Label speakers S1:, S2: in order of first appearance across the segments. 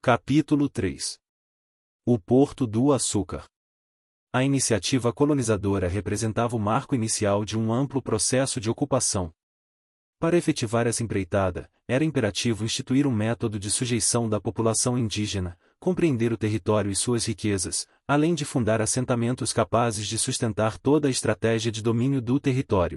S1: Capítulo 3. O Porto do Açúcar. A iniciativa colonizadora representava o marco inicial de um amplo processo de ocupação. Para efetivar essa empreitada, era imperativo instituir um método de sujeição da população indígena, compreender o território e suas riquezas, além de fundar assentamentos capazes de sustentar toda a estratégia de domínio do território.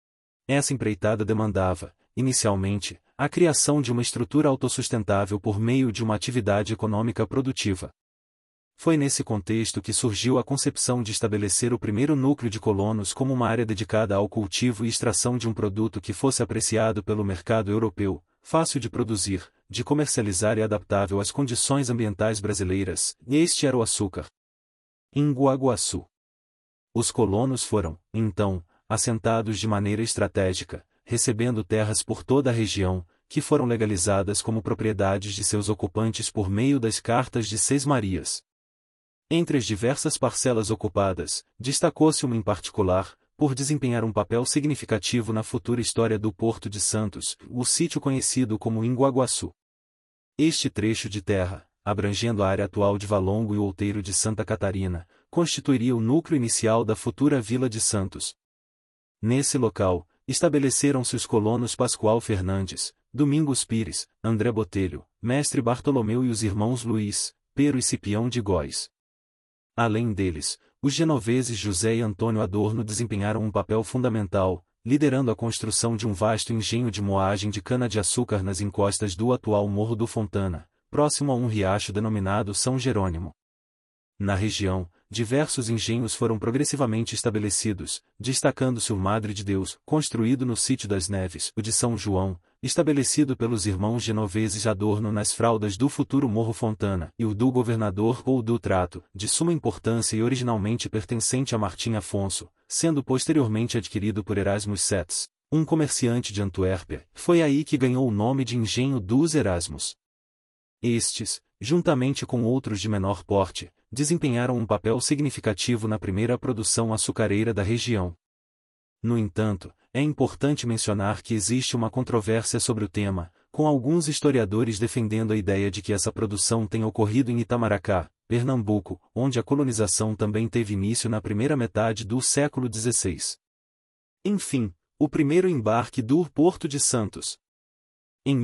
S1: Essa empreitada demandava, inicialmente, a criação de uma estrutura autossustentável por meio de uma atividade econômica produtiva. Foi nesse contexto que surgiu a concepção de estabelecer o primeiro núcleo de colonos como uma área dedicada ao cultivo e extração de um produto que fosse apreciado pelo mercado europeu, fácil de produzir, de comercializar e adaptável às condições ambientais brasileiras, e este era o açúcar. Inguaguaçu. Os colonos foram, então, assentados de maneira estratégica, recebendo terras por toda a região, que foram legalizadas como propriedades de seus ocupantes por meio das Cartas de Seis Marias. Entre as diversas parcelas ocupadas, destacou-se uma em particular, por desempenhar um papel significativo na futura história do Porto de Santos, o sítio conhecido como Inguaguaçu. Este trecho de terra, abrangendo a área atual de Valongo e o Outeiro de Santa Catarina, constituiria o núcleo inicial da futura Vila de Santos. Nesse local, estabeleceram-se os colonos Pascoal Fernandes, Domingos Pires, André Botelho, Mestre Bartolomeu e os irmãos Luís, Pero e Cipião de Góis. Além deles, os genoveses José e Antônio Adorno desempenharam um papel fundamental, liderando a construção de um vasto engenho de moagem de cana-de-açúcar nas encostas do atual Morro do Fontana, próximo a um riacho denominado São Jerônimo. Na região, diversos engenhos foram progressivamente estabelecidos, destacando-se o Madre de Deus, construído no Sítio das Neves, o de São João, estabelecido pelos irmãos genoveses Adorno nas fraldas do futuro Morro Fontana, e o do Governador ou do Trato, de suma importância e originalmente pertencente a Martim Afonso, sendo posteriormente adquirido por Erasmus Setz, um comerciante de Antuérpia. Foi aí que ganhou o nome de Engenho dos Erasmos. Estes, juntamente com outros de menor porte, desempenharam um papel significativo na primeira produção açucareira da região. No entanto, é importante mencionar que existe uma controvérsia sobre o tema, com alguns historiadores defendendo a ideia de que essa produção tenha ocorrido em Itamaracá, Pernambuco, onde a colonização também teve início na primeira metade do século XVI. Enfim, o primeiro embarque do Porto de Santos. Em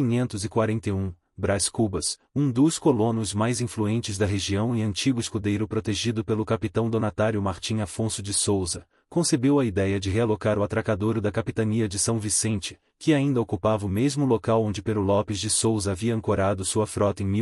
S1: 1541, Brás Cubas, um dos colonos mais influentes da região e antigo escudeiro protegido pelo capitão donatário Martim Afonso de Souza, concebeu a ideia de realocar o atracadouro da capitania de São Vicente, que ainda ocupava o mesmo local onde Pero Lopes de Souza havia ancorado sua frota em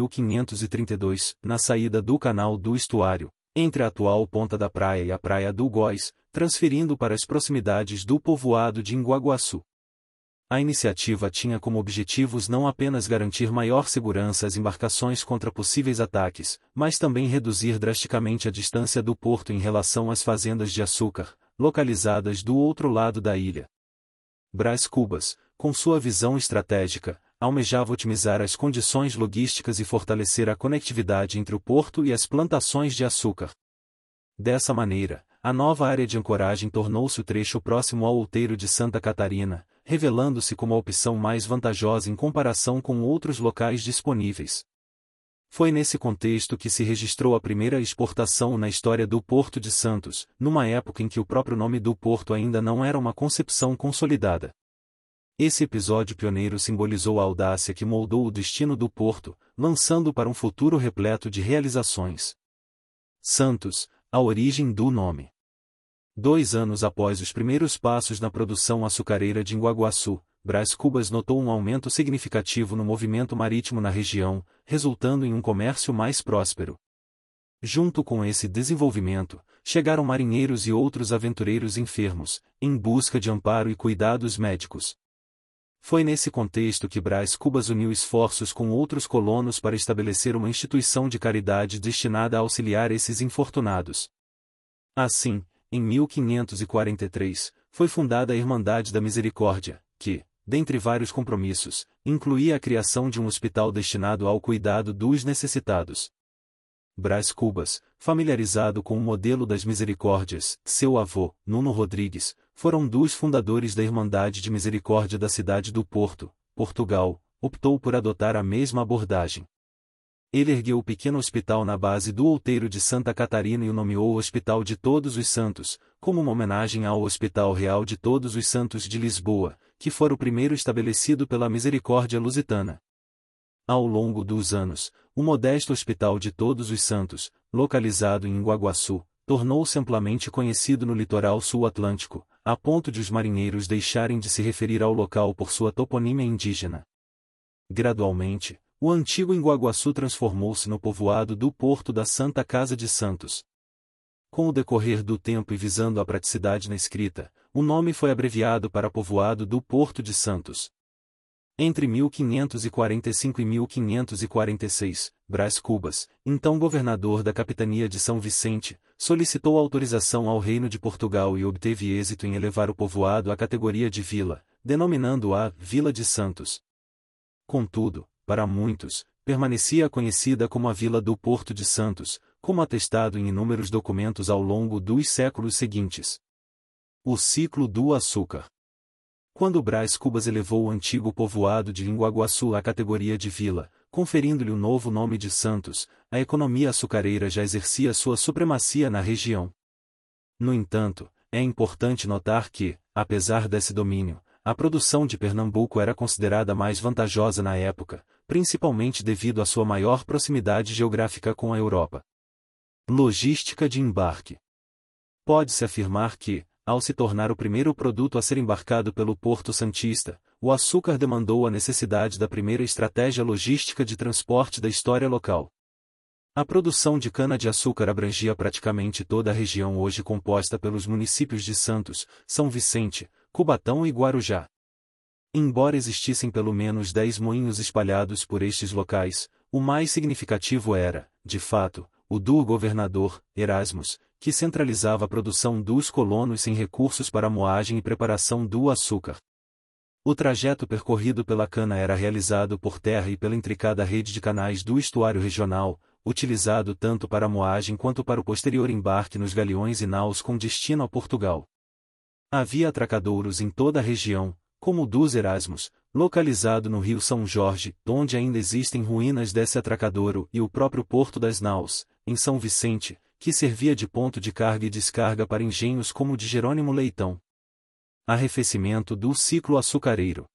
S1: 1532, na saída do Canal do Estuário, entre a atual Ponta da Praia e a Praia do Góis, transferindo para as proximidades do povoado de Inguaguaçu. A iniciativa tinha como objetivos não apenas garantir maior segurança às embarcações contra possíveis ataques, mas também reduzir drasticamente a distância do porto em relação às fazendas de açúcar, localizadas do outro lado da ilha. Brás Cubas, com sua visão estratégica, almejava otimizar as condições logísticas e fortalecer a conectividade entre o porto e as plantações de açúcar. Dessa maneira, a nova área de ancoragem tornou-se o trecho próximo ao Outeiro de Santa Catarina, revelando-se como a opção mais vantajosa em comparação com outros locais disponíveis. Foi nesse contexto que se registrou a primeira exportação na história do Porto de Santos, numa época em que o próprio nome do porto ainda não era uma concepção consolidada. Esse episódio pioneiro simbolizou a audácia que moldou o destino do porto, lançando para um futuro repleto de realizações. Santos, a origem do nome. 2 anos após os primeiros passos na produção açucareira de Inguaguaçu, Brás Cubas notou um aumento significativo no movimento marítimo na região, resultando em um comércio mais próspero. Junto com esse desenvolvimento, chegaram marinheiros e outros aventureiros enfermos, em busca de amparo e cuidados médicos. Foi nesse contexto que Brás Cubas uniu esforços com outros colonos para estabelecer uma instituição de caridade destinada a auxiliar esses infortunados. Assim, em 1543, foi fundada a Irmandade da Misericórdia, que, dentre vários compromissos, incluía a criação de um hospital destinado ao cuidado dos necessitados. Brás Cubas, familiarizado com o modelo das Misericórdias, seu avô, Nuno Rodrigues, foram um dos fundadores da Irmandade de Misericórdia da cidade do Porto, Portugal, optou por adotar a mesma abordagem. ele ergueu o pequeno hospital na base do outeiro de Santa Catarina e o nomeou Hospital de Todos os Santos, como uma homenagem ao Hospital Real de Todos os Santos de Lisboa, que fora o primeiro estabelecido pela Misericórdia Lusitana. Ao longo dos anos, o modesto Hospital de Todos os Santos, localizado em Iguaçu, tornou-se amplamente conhecido no litoral sul-atlântico, a ponto de os marinheiros deixarem de se referir ao local por sua toponímia indígena. Gradualmente, o antigo Iguaçu transformou-se no povoado do Porto da Santa Casa de Santos. Com o decorrer do tempo e visando a praticidade na escrita, o nome foi abreviado para Povoado do Porto de Santos. Entre 1545 e 1546, Brás Cubas, então governador da capitania de São Vicente, solicitou autorização ao Reino de Portugal e obteve êxito em elevar o povoado à categoria de vila, denominando-a Vila de Santos. Contudo, para muitos, permanecia conhecida como a Vila do Porto de Santos, como atestado em inúmeros documentos ao longo dos séculos seguintes. O ciclo do açúcar. Quando Brás Cubas elevou o antigo povoado de Iguaçu à categoria de vila, conferindo-lhe o novo nome de Santos, a economia açucareira já exercia sua supremacia na região. No entanto, é importante notar que, apesar desse domínio, a produção de Pernambuco era considerada mais vantajosa na época, principalmente devido à sua maior proximidade geográfica com a Europa. Logística de embarque. Pode-se afirmar que, ao se tornar o primeiro produto a ser embarcado pelo Porto Santista, o açúcar demandou a necessidade da primeira estratégia logística de transporte da história local. A produção de cana-de-açúcar abrangia praticamente toda a região hoje composta pelos municípios de Santos, São Vicente, Cubatão e Guarujá. Embora existissem pelo menos 10 moinhos espalhados por estes locais, o mais significativo era, de fato, o do governador, Erasmus, que centralizava a produção dos colonos sem recursos para a moagem e preparação do açúcar. O trajeto percorrido pela cana era realizado por terra e pela intricada rede de canais do estuário regional, utilizado tanto para a moagem quanto para o posterior embarque nos galeões e naus com destino a Portugal. Havia atracadouros em toda a região, como o dos Erasmus, localizado no Rio São Jorge, onde ainda existem ruínas desse atracadouro, e o próprio Porto das Naus, em São Vicente, que servia de ponto de carga e descarga para engenhos como o de Jerônimo Leitão. Arrefecimento do ciclo açucareiro.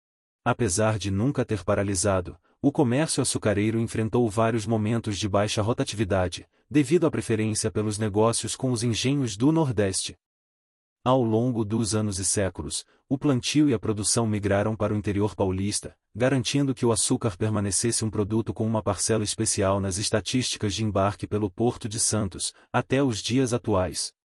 S1: Apesar de nunca ter paralisado, o comércio açucareiro enfrentou vários momentos de baixa rotatividade, devido à preferência pelos negócios com os engenhos do Nordeste. Ao longo dos anos e séculos, o plantio e a produção migraram para o interior paulista, garantindo que o açúcar permanecesse um produto com uma parcela especial nas estatísticas de embarque pelo Porto de Santos, até os dias atuais.